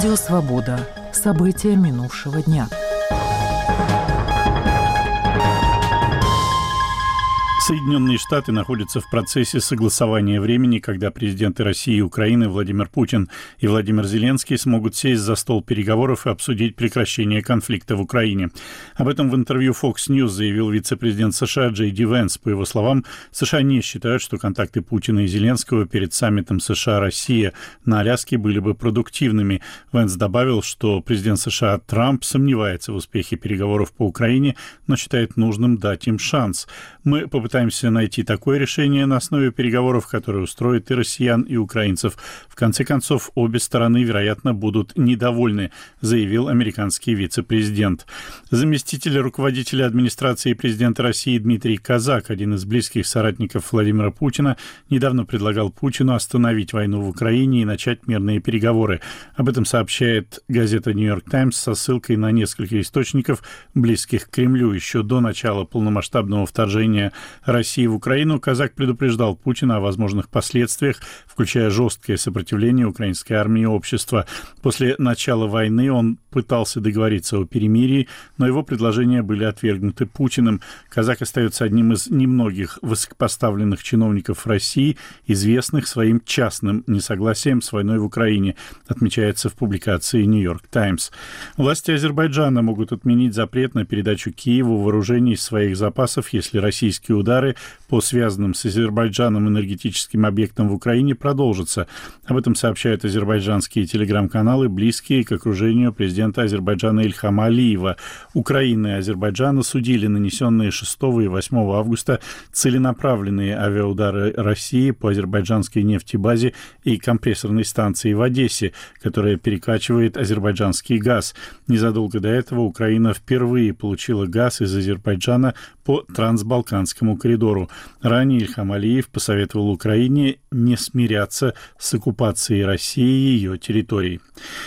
Радио «Свобода». События минувшего дня. Соединенные Штаты находятся в процессе согласования времени, когда президенты России и Украины Владимир Путин и Владимир Зеленский смогут сесть за стол переговоров и обсудить прекращение конфликта в Украине. Об этом в интервью Fox News заявил вице-президент США Джей Ди Венс. По его словам, США не считают, что контакты Путина и Зеленского перед саммитом США-Россия на Аляске были бы продуктивными. Венс добавил, что президент США Трамп сомневается в успехе переговоров по Украине, но считает нужным дать им шанс. Мы попытаемся найти такое решение на основе переговоров, которое устроит и россиян, и украинцев. В конце концов, обе стороны, вероятно, будут недовольны, заявил американский вице-президент. Заместитель руководителя администрации президента России Дмитрий Казак, один из близких соратников Владимира Путина, недавно предлагал Путину остановить войну в Украине и начать мирные переговоры. Об этом сообщает газета «Нью-Йорк Таймс» со ссылкой на несколько источников, близких к Кремлю. Еще до начала полномасштабного вторжения России в Украину Казак предупреждал Путина о возможных последствиях, включая жесткое сопротивление украинской армии и общества. После начала войны он пытался договориться о перемирии, но его предложения были отвергнуты Путиным. Казак остается одним из немногих высокопоставленных чиновников России, известных своим частным несогласием с войной в Украине, отмечается в публикации «Нью-Йорк Таймс». Власти Азербайджана могут отменить запрет на передачу Киеву вооружений из своих запасов, если российские удары по связанным с Азербайджаном энергетическим объектам в Украине продолжатся. Об этом сообщают азербайджанские телеграм-каналы, близкие к окружению президента Азербайджана Ильхама Алиева. Украина и Азербайджан осудили нанесенные 6 и 8 августа целенаправленные авиаудары России по азербайджанской нефтебазе и компрессорной станции в Одессе, которая перекачивает азербайджанский газ. Незадолго до этого Украина впервые получила газ из Азербайджана по трансбалканскому коридору. Ранее Ильхам Алиев посоветовал Украине не смиряться с оккупацией России и ее территорий.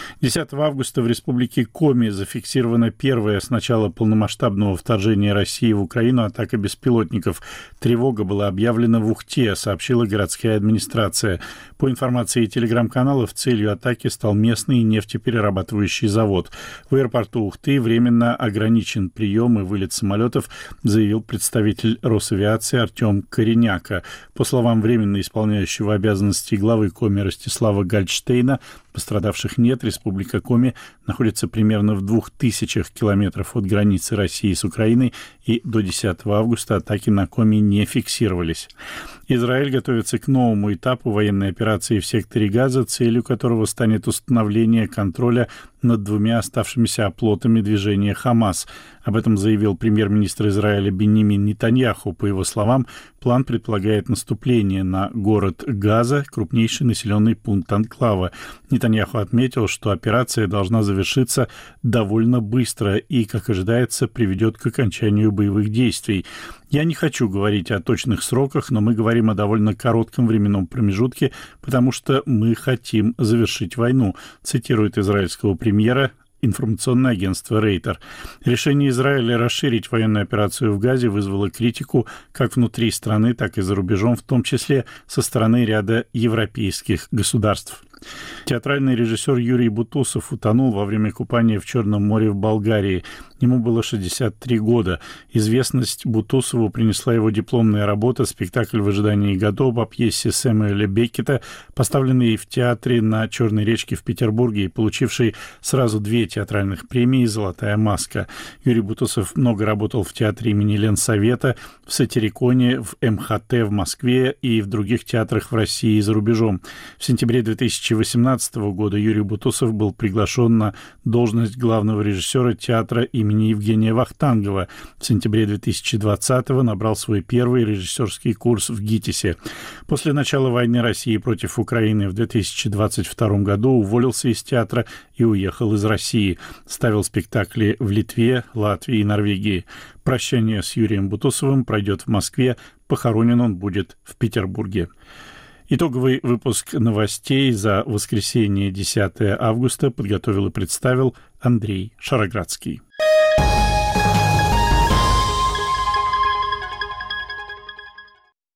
10 августа в республике Коми зафиксирована первая с начала полномасштабного вторжения России в Украину атака беспилотников. Тревога была объявлена в Ухте, сообщила городская администрация. По информации телеграм-каналов, целью атаки стал местный нефтеперерабатывающий завод. В аэропорту Ухты временно ограничен прием и вылет самолетов, заявил представитель Росавиации Артем Кореняка. По словам временно исполняющего обязанности главы Коми Ростислава Гальдштейна, пострадавших нет. Республика Коми находится примерно в 2000 километров от границы России с Украиной, и до 10 августа атаки на Коми не фиксировались. Израиль готовится к новому этапу военной операции в секторе Газа, целью которого станет установление контроля над двумя оставшимися оплотами движения «Хамас». Об этом заявил премьер-министр Израиля Беньямин Нетаньяху. По его словам, план предполагает наступление на город Газа, крупнейший населенный пункт анклава. Нетаньяху отметил, что операция должна завершиться довольно быстро и, как ожидается, приведет к окончанию боевых действий. «Я не хочу говорить о точных сроках, но мы говорим о довольно коротком временном промежутке, потому что мы хотим завершить войну», цитирует израильского премьера информационное агентство Рейтер. Решение Израиля расширить военную операцию в Газе вызвало критику как внутри страны, так и за рубежом, в том числе со стороны ряда европейских государств. Театральный режиссер Юрий Бутусов утонул во время купания в Черном море в Болгарии. Ему было 63 года. Известность Бутусову принесла его дипломная работа «Спектакль в ожидании Годо» по пьесе Сэмюэля Беккета, поставленный в театре на Черной речке в Петербурге и получивший сразу 2 театральных премии «Золотая маска». Юрий Бутусов много работал в театре имени Ленсовета, в Сатириконе, в МХТ в Москве и в других театрах в России и за рубежом. В сентябре 2018 года Юрий Бутусов был приглашен на должность главного режиссера театра имени Евгения Вахтангова. В сентябре 2020-го набрал свой первый режиссерский курс в ГИТИСе. После начала войны России против Украины в 2022 году уволился из театра и уехал из России. Ставил спектакли в Литве, Латвии и Норвегии. Прощание с Юрием Бутусовым пройдет в Москве, похоронен он будет в Петербурге. Итоговый выпуск новостей за воскресенье 10 августа подготовил и представил Андрей Шароградский.